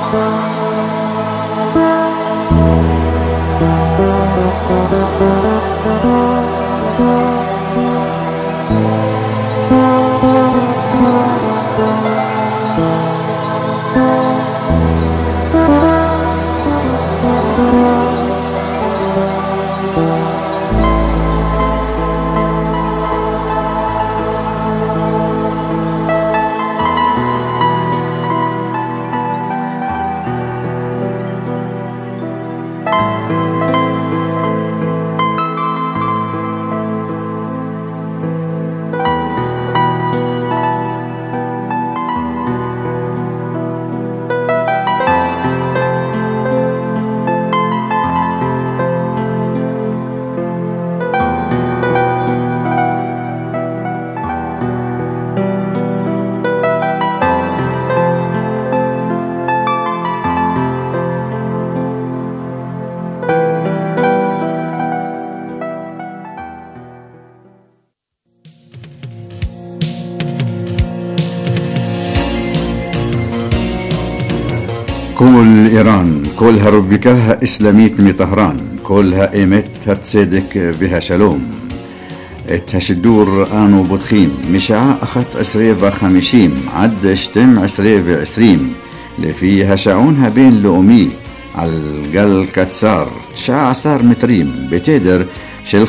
كل إيران كلها ربكها إسلاميت من طهران كلها إيمت هتصدق بها شلوم اتهشدور آنو بطخيم مشاع أخت 2050 عد شتم 2020 لفيها شعونها بين لؤمي على الجل كتسار 19 متريم بتدر شل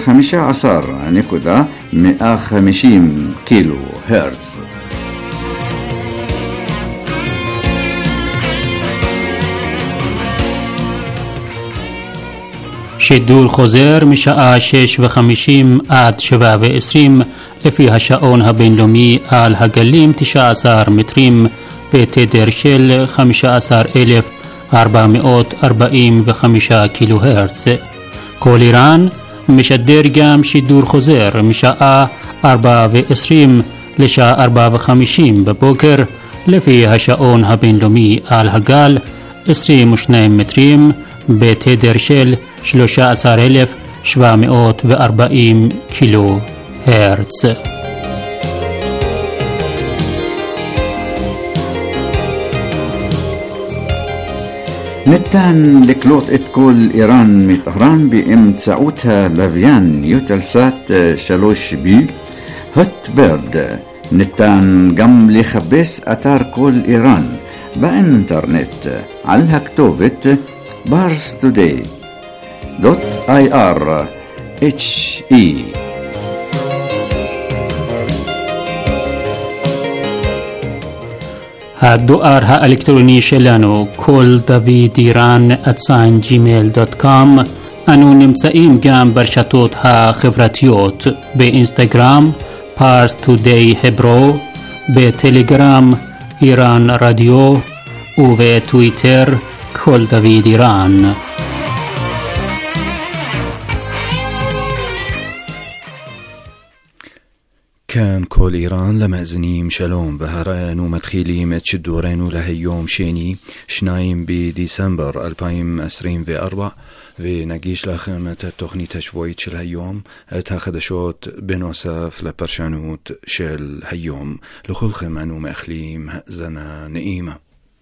15.150 كيلو هرتز. שידור חוזר משעה 6:50 עד 7:20 לפי השעון הבינלאומי על הגלים 19 מטרים בתדר של 15,445 קילו הרץ. כל איראן משדר גם שידור חוזר משעה 4:20 לשעה 4:50 בבוקר לפי השעון הבינלאומי על הגל 22 מטרים בתדר של 13,740 קילו הרץ. ניתן לקלוט את כל איראן מטהרן באמצעות הלוויין יוטלסאט 3B הוטברד. ניתן גם לחפש אתר כל איראן באינטרנט על הכתובת parstoday.ir/he. הדואר האלקטרוני שלנו koldavidiran@gmail.com. אנו נמצאים גם ברשתות החברתיות באינסטגרם parstoday hebro, בטלגרם איראן רדיו ובטוויטר כל דוד איראן. كان كل إيران لمأزنيم شلوم وهران ومدخيليم اتشدورين لهيوم شيني 2 بديسمبر 2024 ونجيش لكم التقنية تشويت شل هيوم تاخدشوت بنوصف لبرشانوت شل هيوم لخل خمانو مأخليم زنا نئيمة.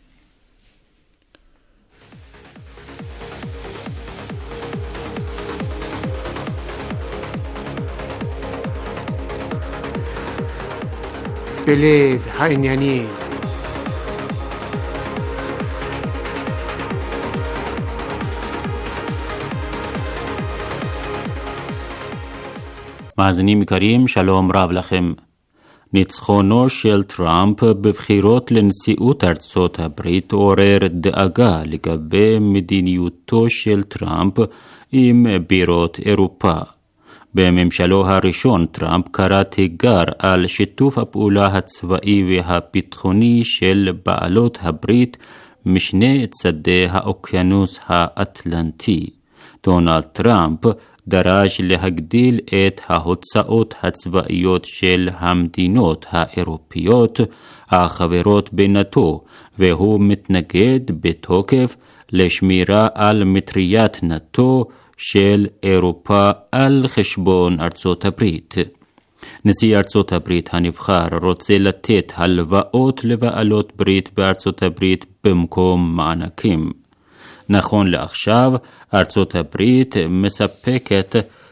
בלב העניינים. מאזינים יקרים, שלום רב לכם. ניצחונו של טראמפ בבחירות לנשיאות ארצות הברית עורר דאגה לגבי מדיניותו של טראמפ עם בירות אירופה. בממשלו הראשון טראמפ קרא תיגר על שיתוף הפעולה הצבאי והביטחוני של בעלות הברית משני צדי האוקיינוס האטלנטי. דונלד טראמפ דרש להגדיל את ההוצאות הצבאיות של המדינות האירופיות החברות בנאט"ו, והוא מתנגד בתוקף לשמירה על מטריית נאט"ו של אירופה על חשבון ארצות הברית. נשיא ארצות הברית הנבחר רוצה לתת הלוואות לבעלות ברית בארצות הברית במקום מענקים. נכון לעכשיו, ארצות הברית מספקת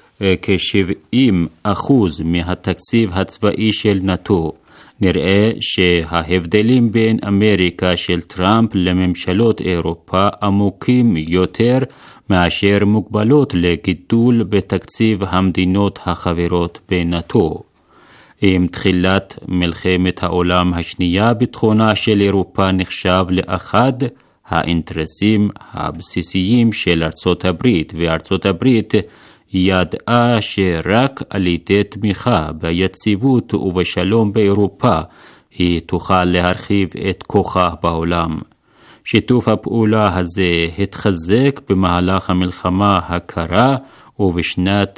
כ-70% מהתקציב הצבאי של נאט"ו. נראה שההבדלים בין אמריקה של טראמפ לממשלות אירופה עמוקים יותר מאשר מוגבלות לגידול בתקציב המדינות החברות בנאט"ו. עם תחילת מלחמת העולם השנייה, ביטחונה של אירופה נחשב לאחד האינטרסים הבסיסיים של ארצות הברית, וארצות הברית ידעה שרק על ידי תמיכה ביציבות ובשלום באירופה היא תוכל להרחיב את כוחה בעולם. שיתוף הפעולה הזה התחזק במהלך המלחמה הקרה, ובשנת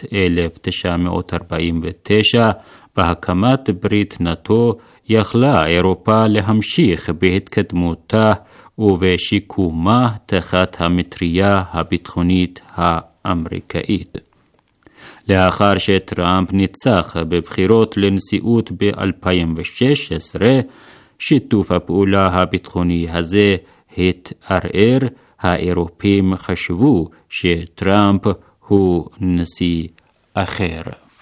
1949 בהקמת ברית נאט"ו יכלה אירופה להמשיך בהתקדמותה ובשיקומה תחת המטריה הביטחונית האמריקאית. לאחר שטראמפ ניצח בבחירות לנשיאות ב-2016, שיתוף הפעולה הביטחוני הזה התערער. האירופים חשבו שטראמפ הוא נשיא אחר.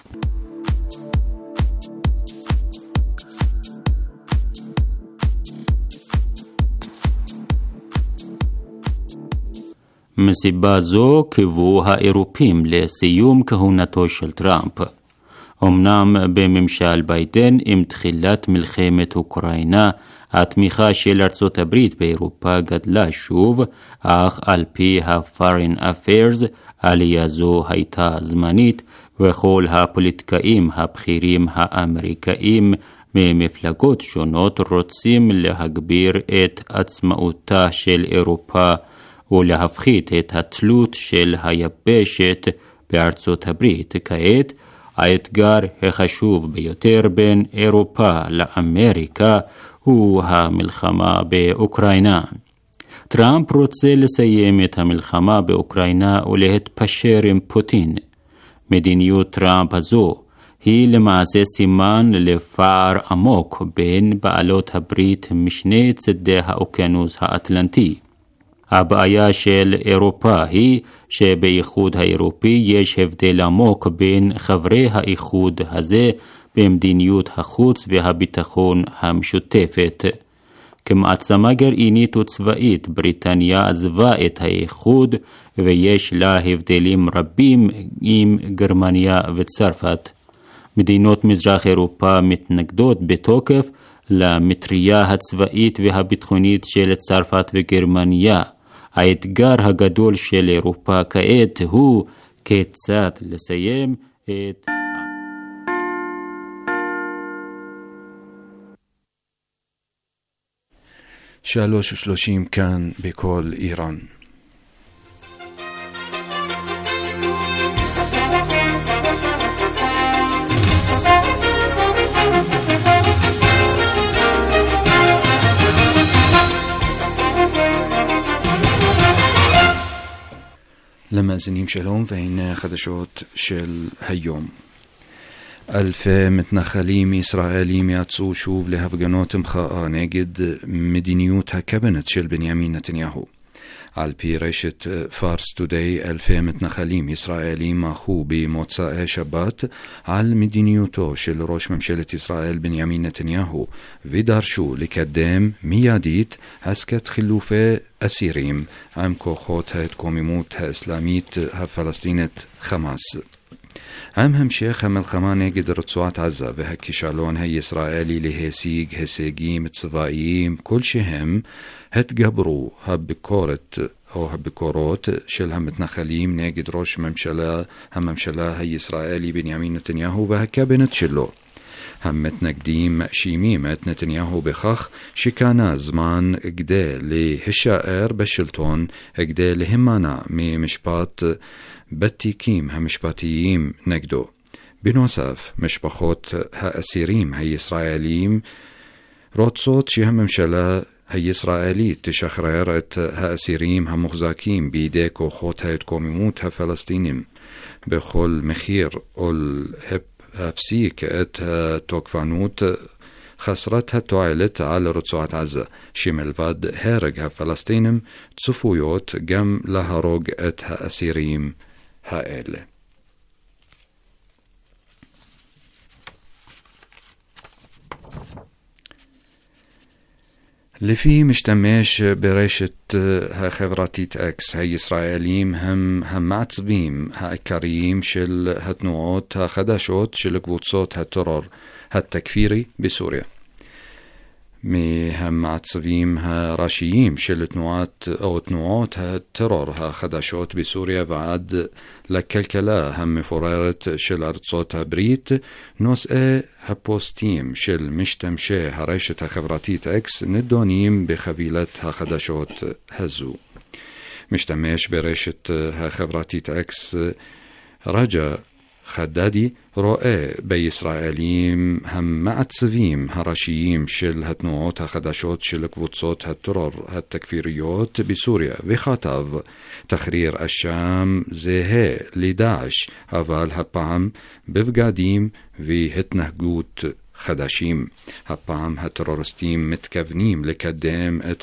מסיבה זו קיוו האירופים לסיום כהונתו של טראמפ. אמנם בממשל ביידן עם תחילת מלחמת אוקראינה, התמיכה של ארצות הברית באירופה גדלה שוב, אך על פי ה-Foreign Affairs עלייה זו הייתה זמנית, וכל הפוליטיקאים הבכירים האמריקאים ממפלגות שונות רוצים להגביר את עצמאותה של אירופה ולהפחית את התלות של היבשת בארצות הברית. כעת, האתגר החשוב ביותר בין אירופה לאמריקה הוא המלחמה באוקראינה. טראמפ רוצה לסיים את המלחמה באוקראינה ולהתפשר עם פוטין. מדיניות טראמפ הזו היא למעשה סימן לפער עמוק בין בעלות הברית משני צדי האוקיינוס האטלנטי. הבעיה של אירופה היא שבאיחוד האירופי יש הבדל עמוק בין חברי האיחוד הזה במדיניות החוץ והביטחון המשותפת. כמעצמה גרעינית וצבאית, בריטניה עזבה את האיחוד ויש לה הבדלים רבים עם גרמניה וצרפת. מדינות מזרח אירופה מתנגדות בתוקף למטריה הצבאית והביטחונית של צרפת וגרמניה. האתגר הגדול של אירופה כעת הוא כיצד לסיים את... שלוש ושלושים כאן בכל איראן. למאזינים שלום, והנה חדשות של היום. אלפי מתנחלים ישראלים יצאו שוב להפגנות מחאה נגד מדיניות הקבינט של בנימין נתניהו. על פי רשת פארס טודיי, אלפי מתנחלים ישראלים מחו במוצאי שבת על מדיניותו של ראש ממשלת ישראל בנימין נתניהו, ודרשו לקדם מיידית עסקת חילופי אסירים עם כוחות ההתקוממות האסלאמית הפלסטינית חמאס. עם המשך המלחמה נגד רצועת עזה והכישלון הישראלי להשיג הישגים צבאיים כלשהם, התגברו הביקורות של המתנחלים נגד ראש הממשלה הישראלי בנימין נתניהו והקבינט שלו. המתנגדים מאשימים את נתניהו בכך שקנה זמן כדי להישאר בשלטון, כדי להימנע ממשפט בתיקים המשפטיים נגדו. בנוסף, משפחות האסירים הישראלים רוצות שהממשלה הישראלית תשחרר את האסירים המוחזקים בידי כוחות ההתקוממות הפלסטינים בכל מחיר הפסיק את התוקפנות חסרת התועלת על רצועת עזה, שמלבד הרג הפלסטינים צפויות גם להרוג את האסירים האלה. לפי משתמש ברשת החברתית אקס, הישראלים הם המעצבים העיקריים של התנועות החדשות של קבוצות הטרור התכפירי בסוריה. מהמעצבים הראשיים של תנועות הטרור החדשות בסוריה ועד לכלכלה המפוררת של ארצות הברית, נושאי הפוסטים של משתמשי הרשת החברתית אקס נדונים בחבילת החדשות הזו. משתמש ברשת החברתית אקס רג'ה חדדי רואה בישראלים המעצבים הראשיים של התנועות החדשות של קבוצות הטרור התכפיריות בסוריה, וכתב תחריר השם זהה לדאעש, אבל הפעם בבגדים והתנהגות חדשים. הפעם הטרוריסטים מתכוונים לקדם את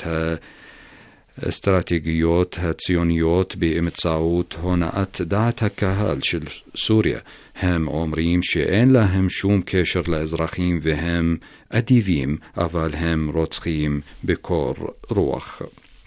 האסטרטגיות הציוניות באמצעות הונאת דעת הקהל של סוריה. הם אומרים שאין להם שום קשר לאזרחים והם אדיבים, אבל הם רוצחים בקור רוח.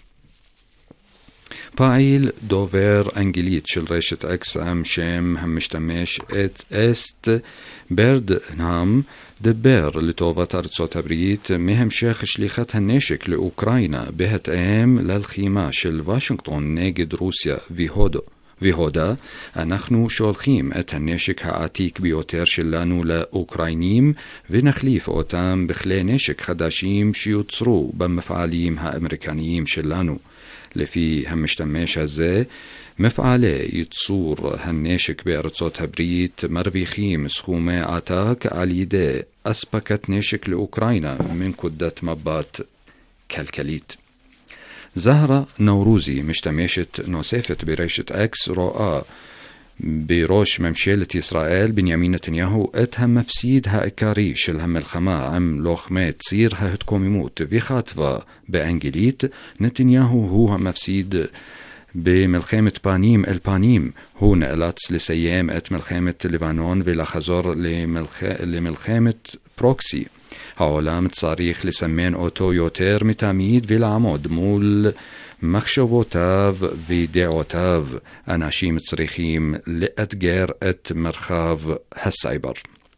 פעיל דובר אנגלית של רשת אקס עם שם המשתמש את אסט ברדנהאם דבר לטובת ארצות הברית מהמשך שליחת הנשק לאוקראינה בהתאם ללחימה של וושינגטון נגד רוסיה והודה, אנחנו שולחים את הנשק העתיק ביותר שלנו לאוקראינים ונחליף אותם בכלי נשק חדשים שיוצרו במפעלים האמריקניים שלנו. לפי המשתמש הזה, מפעלי ייצור הנשק בארצות הברית מרוויחים סכומי עתק על ידי אספקת נשק לאוקראינה מנקודת מבט כלכלית. זהרה נורוזי, משתמשת נוספת ברשת אקס, רואה בראש ממשלת ישראל בנימין נתניהו את המפסיד העיקרי של המלחמה עם לוחמי ציר ההתקוממות, וכתבה באנגלית נתניהו הוא המפסיד במלחמת פנים אל פנים. הוא נאלץ לסיים את מלחמת לבנון ולחזור למלחמת פרוקסי. העולם צריך לסמן אותו יותר מתמיד ולעמוד מול מחשבותיו ודעותיו. אנשים צריכים לאתגר את מרחב הסייבר.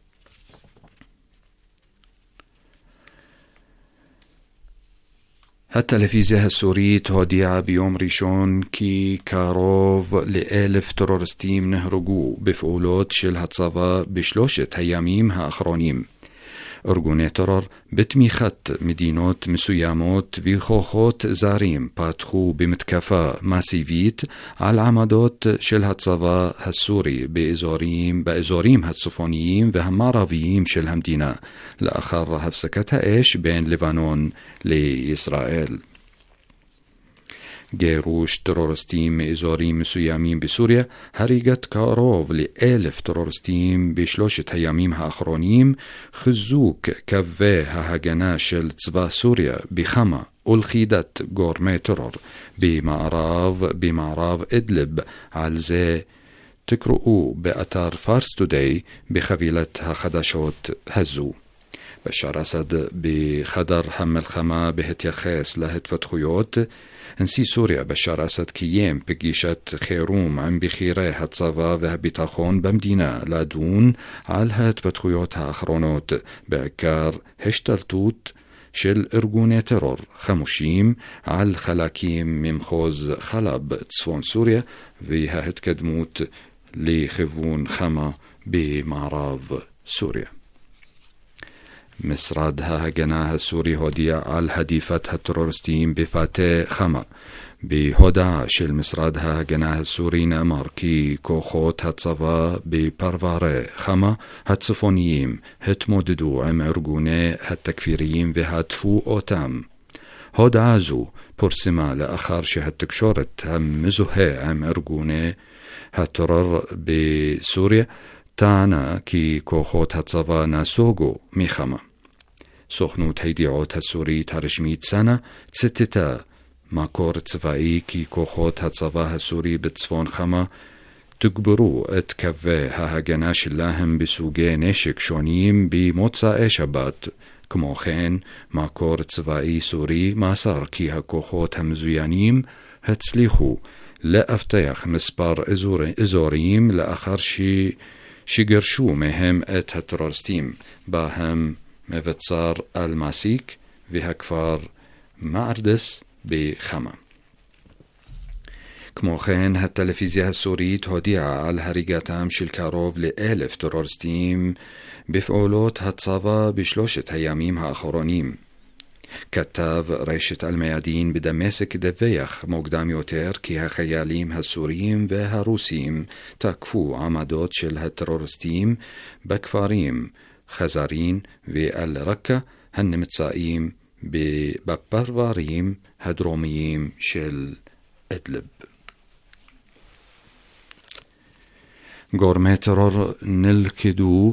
הטלוויזיה הסורית הודיעה ביום ראשון כי קרוב ל1,000 טרוריסטים נהרגו בפעולות של הצבא בשלושת הימים האחרונים. ארגוני טרור בתמיכת מדינות מסוימות וכוחות זרים פתחו במתקפה מסיבית על עמדות של הצבא הסורי באזורים הצפוניים והמערביים של המדינה לאחר הפסקת האש בין לבנון לישראל. גירוש טרוריסטים מאזורים מסוימים בסוריה, הריגת קרוב ל1,000 טרוריסטים בשלושת הימים האחרונים, חיזוק קווי ההגנה של צבא סוריה בחמה ולכידת גורמי טרור במערב אדלב. על זה תקראו באתר פארס טודיי בחבילת החדשות הזו. בשאר אסד בחדר המלחמה בהתייחס להתפתחויות, נשיא סוריה בשאר אסד קיים פגישת חירום עם בכירי הצבא והביטחון במדינה לדון על ההתפתחויות האחרונות, בעיקר השתלטות של ארגוני טרור חמושים על חלקים ממחוז חלב צפון סוריה וההתקדמות לכיוון חמה במערב סוריה. משרד ההגנה הסורי הודיע על הדיפת הטרוריסטים בפאתי חמה. בהודעה של משרד ההגנה הסורי נאמר כי כוחות הצבא בפרברי חמה הצפוניים התמודדו עם ארגוני התכפיריים והטפו אותם. הודעה זו פורסמה לאחר שהתקשורת המזוהה עם ארגוני הטרור בסוריה טענה כי כוחות הצבא נסוגו מחמה. סוכנות הידיעות הסורית הרשמית סנה ציטטה מקור צבאי כי כוחות הצבא הסורי בצפון חמה תגברו את קווי ההגנה שלהם בסוגי נשק שונים במוצאי שבת. כמו כן, מקור צבאי סורי מסר כי הכוחות המזוינים הצליחו לאבטח מספר אזוריים לאחר שגרשו מהם את הטרוריסטים, בהם מבצר אל-מסיק והכפר מארדס בחמה. כמו כן, הטלוויזיה הסורית הודיעה על הריגתם של קרוב ל1,000 טרוריסטים בפעולות הצבא בשלושת הימים האחרונים. כתב רשת אל-מיאדין בדמשק דווח מוקדם יותר כי החיילים הסוריים והרוסים תקפו עמדות של הטרוריסטים בכפרים חזרין ואל-רקה הנמצאים בפרברים הדרומיים של אדלב. גורמי טרור נלכדו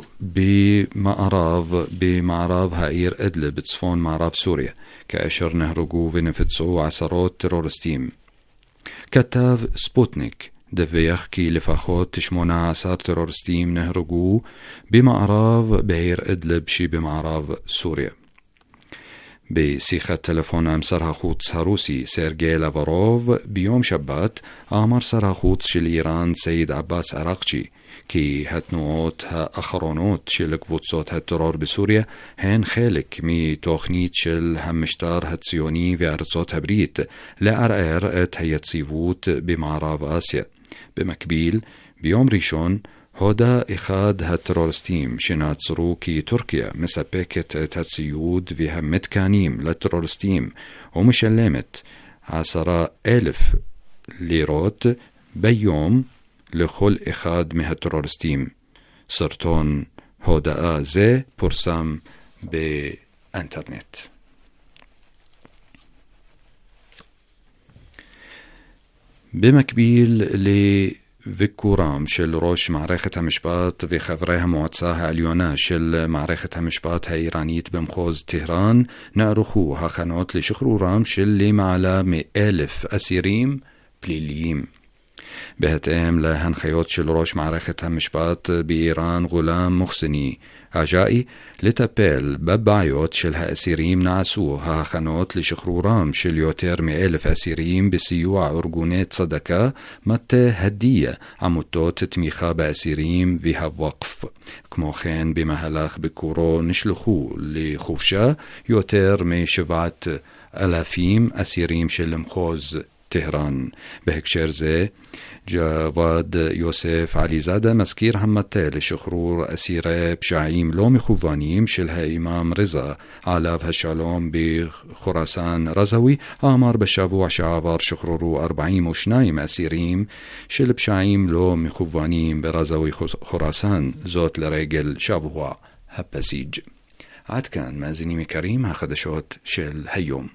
במערב העיר אדלב בצפון מערב סוריה, כאשר נהרגו ונפצעו עשרות טרוריסטים. כתב ספוטניק דווח כי לפחות 18 טרוריסטים נהרגו במערב בעיר אדלב שבמערב סוריה. בשיחת טלפון עם שר החוץ הרוסי סרגי לברוב ביום שבת אמר שר החוץ של איראן סייד עבאס עראקצ'י כי התנועות האחרונות של קבוצות הטרור בסוריה הן חלק מתוכנית של המשטר הציוני וארצות הברית לערער את היציבות במערב אסיה. במקביל, ביום ראשון הודה אחד הטרוריסטים שנעצרו כי טורקיה מספקת את הציוד והמתקנים לטרוריסטים ומשלמת 10,000 לירות ביום לכל אחד מהטרוריסטים. סרטון הודעה זה פורסם באינטרנט. במקביל לביקורם של ראש מערכת המשפט וחברי המועצה העליונה של מערכת המשפט האיראנית במחוז טהרן, נערכו הכנות לשחרורם של למעלה מ1,000 אסירים פליליים. בהתאם להנחיות של ראש מערכת המשפט באיראן גולאם מוחסני עג'אי לטפל בבעיות של האסירים, נעשו ההכנות לשחרורם של יותר מ1,000 אסירים בסיוע ארגוני צדקה, מטה הדיה, עמותות תמיכה באסירים והווקף. כמו כן, במהלך ביקורו נשלחו לחופשה יותר מ7,000 אסירים של מחוז טהרן. בהקשר זה, ג'וואד יוסף עליזאדה, מזכיר המטה לשחרור אסירי פשעים לא מכוונים של האימאם רזה עליו השלום בחורסן רזווי, אמר בשבוע שעבר שחררו 42 אסירים של פשעים לא מכוונים ברזווי חורסן, זאת לרגל שבוע הפסיג'. עד כאן מאזינים יקרים החדשות של היום.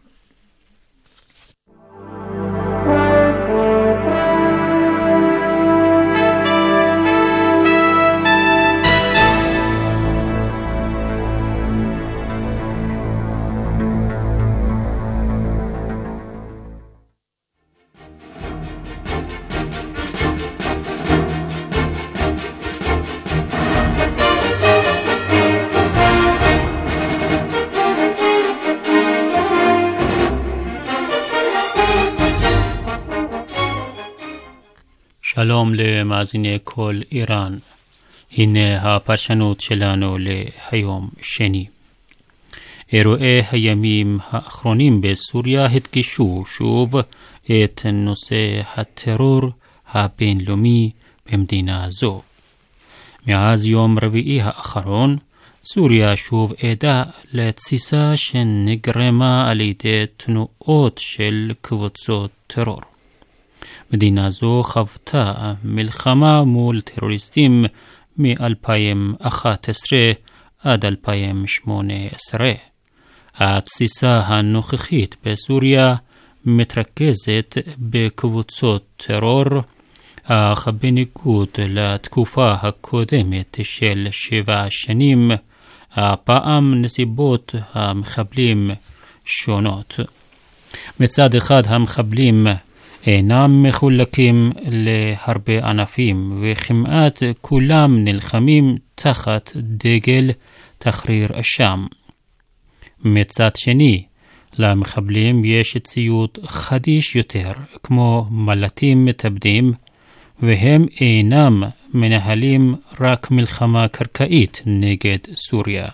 שלום למאזיני כל איראן. הנה הפרשנות שלנו להיום שני. אירועי הימים האחרונים בסוריה הדגישו שוב את נושא הטרור הבינלאומי במדינה זו. מאז יום רביעי האחרון, סוריה שוב עדה לתסיסה שנגרמה על ידי תנועות של קבוצות טרור. מדינה זו חוותה מלחמה מול טרוריסטים מ-2011 עד 2018. התסיסה הנוכחית בסוריה מתרכזת בקבוצות טרור אך בניגוד לתקופה הקודמת של 7 שנים, הפעם נסיבות המחבלים שונות. מצד אחד המחבלים אינם מחולקים להרבה ענפים, וכמעט כולם נלחמים תחת דגל תחריר השם. מצד שני, למחבלים יש ציוד חדיש יותר, כמו מל"טים מתאבדים, והם אינם מנהלים רק מלחמה קרקעית נגד סוריה.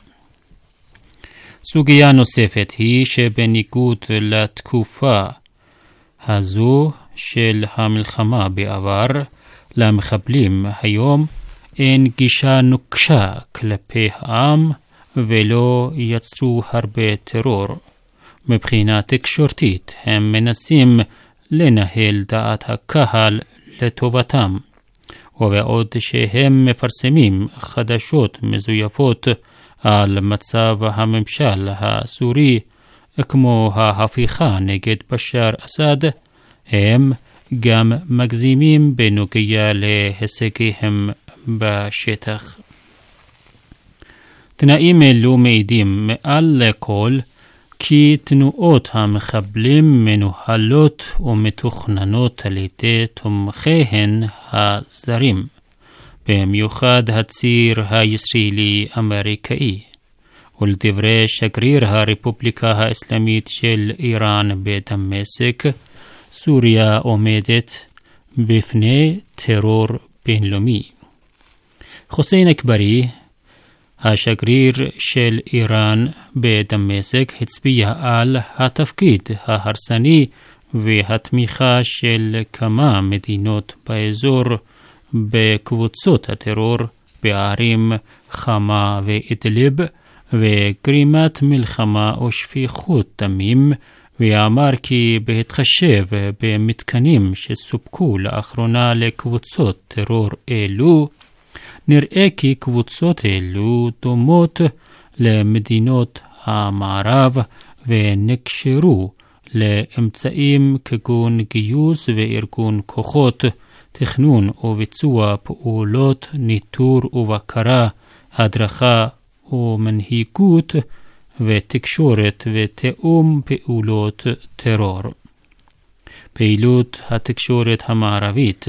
סוגיה נוספת היא שבניגוד לתקופה הזו של המלחמה בעבר, למחבלים היום אין גישה נוקשה כלפי העם ולא יצרו הרבה טרור. מבחינה תקשורתית הם מנסים לנהל דעת הקהל לטובתם, ובעוד שהם מפרסמים חדשות מזויפות על מצב הממשל הסורי, כמו ההפיכה נגד בשאר אסד, הם גם מגזימים בנוגע להישגיהם בשטח. תנאים אלו מעידים מעל לכל כי תנועות המחבלים מנוהלות ומתוכננות על ידי תומכיהן הזרים, במיוחד הציר הישראלי-אמריקאי. ולדברי שגריר הרפובליקה האסלאמית של איראן בדמשק, סוריה עומדת בפני טרור בינלאומי. חוסיין אכברי, השגריר של איראן בדמשק, הצביע על התפקיד ההרסני והתמיכה של כמה מדינות באזור בקבוצות הטרור בערים חמה ואדליב, וגרימת מלחמה או שפיכות דמים, ואמר כי בהתחשב במתקנים שסופקו לאחרונה לקבוצות טרור אלו, נראה כי קבוצות אלו דומות למדינות המערב ונקשרו לאמצעים כגון גיוס וארגון כוחות, תכנון וביצוע פעולות ניטור ובקרה, הדרכה ומנהיגות ותקשורת ותאום פעולות טרור. פעילות התקשורת המערבית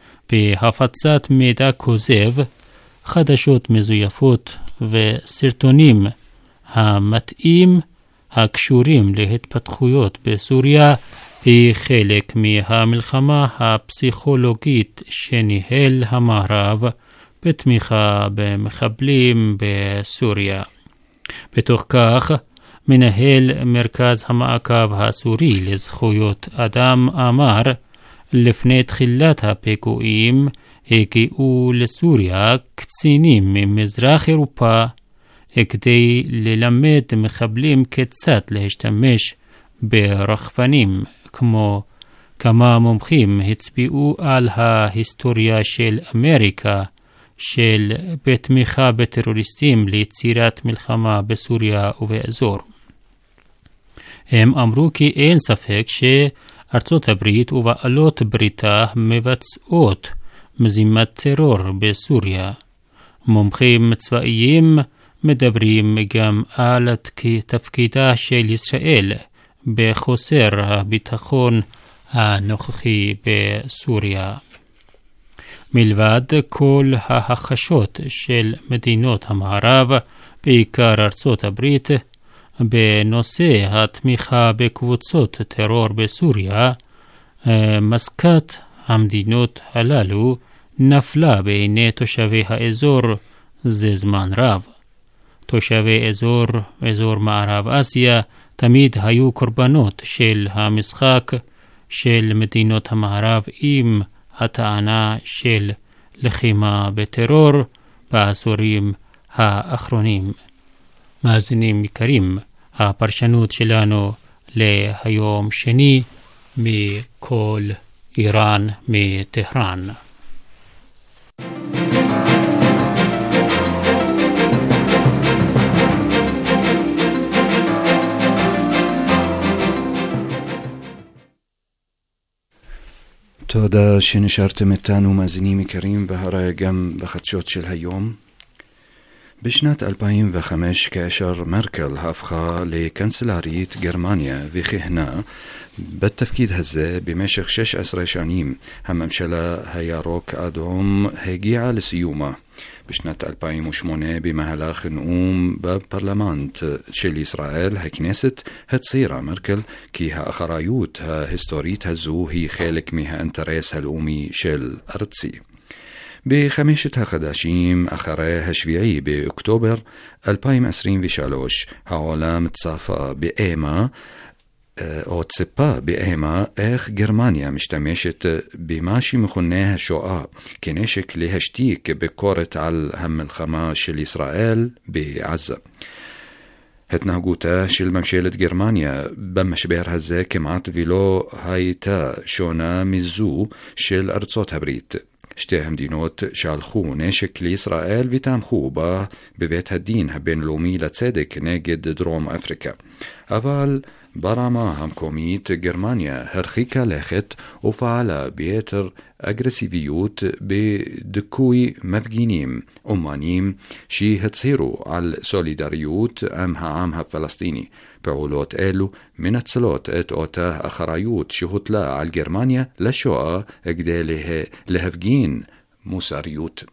בהפצת מידע כוזב, חדשות מזויפות וסרטונים המתאים הקשורים להתפתחויות בסוריה היא חלק מהמלחמה הפסיכולוגית שניהל המערב בתמיכה במחבלים בסוריה. בתוך כך, מנהל מרכז המעקב הסורי לזכויות אדם אמר, לפני תחילת הפיגועים הגיעו לסוריה קצינים ממזרח אירופה כדי ללמד מחבלים כיצד להשתמש ברחפנים. כמו כמה מומחים הצביעו על ההיסטוריה של אמריקה של בתמיכה בטרוריסטים ליצירת מלחמה בסוריה ובאזור. הם אמרו כי אין ספק שארצות הברית ובעלות בריתה מבצעות מזימת טרור בסוריה. מומחים צבאיים מדברים גם על תפקידה של ישראל בחוסר הביטחון הנוכחי בסוריה. מלבד כל ההכחשות של מדינות המערב, בעיקר ארצות הברית, בנושא התמיכה בקבוצות טרור בסוריה, מסקת המדינות הללו נפלה בעיני תושבי האזור זה זמן רב. תושבי אזור מערב אסיה תמיד היו קורבנות של המשחק של מדינות המערב עם הטענה של לחימה בטרור בעשורים האחרונים. מאזינים יקרים, הפרשנות שלנו להיום שני מכל איראן מטהרן. תודה שנשארתם איתנו מאזינים יקרים, והרי גם בחדשות של היום. בשנת 2005, כאשר מרקל הפכה לקנצלרית גרמניה וכיהנה בתפקיד הזה במשך 16 שנים, הממשלה הירוק אדום הגיעה לסיומה. בשנת 2008, במהלך נאום בפרלמנט של ישראל, הכנסת הצהירה מרקל כי האחריות ההיסטורית הזו היא חלק מהאינטרס הלאומי של ארצי. בחמשת החודשים אחרי השביעי באוקטובר 2023, העולם צפה באימה או ציפה באימה איך גרמניה משתמשת במה שמכונה השואה כנשק להשתיק ביקורת על המלחמה של ישראל בעזה. התנהגותה של ממשלת גרמניה במשבר הזה כמעט ולא הייתה שונה מזו של ארצות הברית. שתי המדינות שלחו נשק לישראל ותמכו בה בבית הדין הבינלאומי לצדק נגד דרום אפריקה. אבל ברמה המקומית גרמניה הרחיקה לכת ופעלה ביתר אגרסיביות בדיכוי מפגינים אומנים שהצהירו על סולידריות עם העם הפלסטיני. פעולות אלו מנצלות את אותה אחריות שהוטלה על גרמניה לשואה כדי להפגין מוסריות.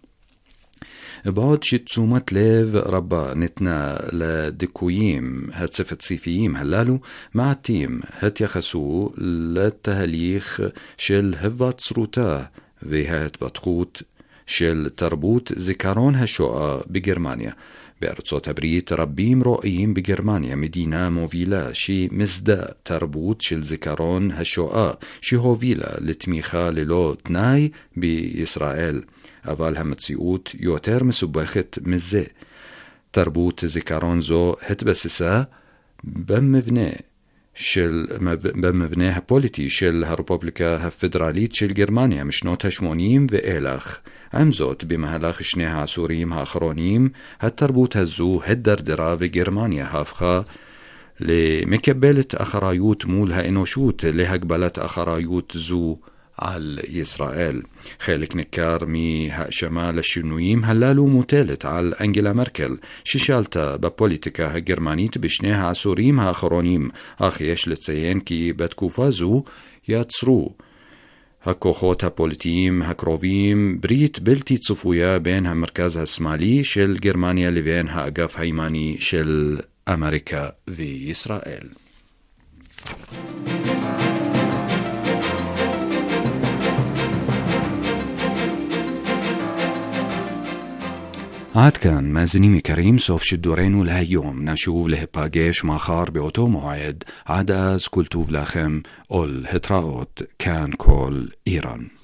בעוד שתשומת לב רבה ניתנה לדיכויים הספציפיים הללו, מעטים התייחסו לתהליך של היווצרותה וההתפתחות של תרבות זיכרון השואה בגרמניה. בארצות הברית רבים רואים בגרמניה מדינה מובילה שמסדה תרבות של זיכרון השואה שהובילה לתמיכה ללא תנאי בישראל. אבל המציאות יותר מסובכת מזה. תרבות זיכרון זו התבססה במבנה הפוליטי של הרפובליקה הפדרלית של גרמניה משנות ה-80 ואילך. עם זאת, במהלך שני העשורים האחרונים, התרבות הזו התדרדרה וגרמניה הפכה למקבלת אחריות מול האנושות להגבלת אחריות זו על ישראל. חלק ניכר מהאשמה לשינויים הללו מוטלת על אנגלה מרקל, ששלטה בפוליטיקה הגרמנית בשני העשורים האחרונים, אך יש לציין כי בתקופה זו יצרו הכוחות הפוליטיים הקרובים ברית בלתי צפויה בין המרכז השמאלי של גרמניה לבין האגף הימני של אמריקה וישראל. עד כאן מאזינים יקרים, סוף שידורנו להיום. נשוב להיפגש מחר באותו מועד. עד אז כל טוב לכם, ולהתראות. כאן כל איראן.